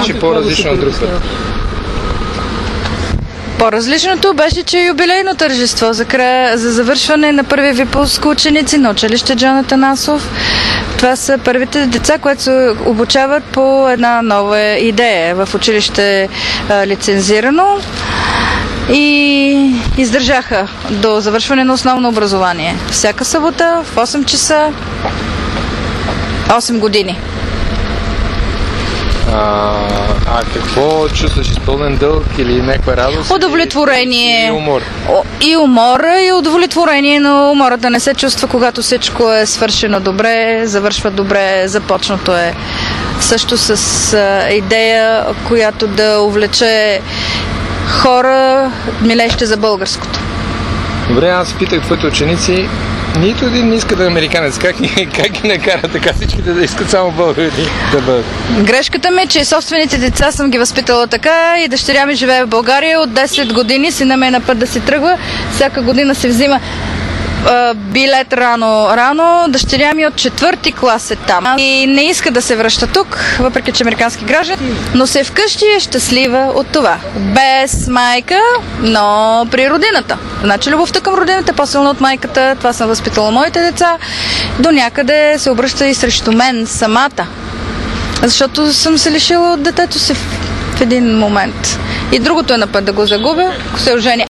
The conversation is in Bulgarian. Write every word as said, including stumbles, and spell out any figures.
беше по-различно от друг път? По-различното беше, че юбилейно тържество за, края, за завършване на първи випуск ученици на училище Джон Атанасов. Това са първите деца, които се обучават по една нова идея в училище а, лицензирано и издържаха до завършване на основно образование. Всяка събота в осем часа, осем години. А, а какво чувстваш? Изпълнен дълг или някаква радост? Удовлетворение. И умор. О, и умора, и удовлетворение, но умората не се чувства, когато всичко е свършено добре, завършва добре, започнато е също с а, идея, която да увлече хора, милеещи за българското. Добре, аз питах твоите ученици, нито един не иска да е американец. Как, как ги накара така всичките да искат само българи да бъдат? Грешката ми е, че собствените деца съм ги възпитала така и дъщеря ми живее в България от десет години, сина ми е на път да си тръгва, всяка година се взима а, билет рано, рано, дъщеря ми от четвърти клас е там и не иска да се връща тук, въпреки че американски граждан, но се вкъщи е щастлива от това. Без майка, но при родината. Значи любовта към родината е по-силна от майката, това съм възпитала моите деца, до някъде се обръща и срещу мен самата, защото съм се лишила от детето си в един момент. И другото е на път да го загубя, ако се оженя.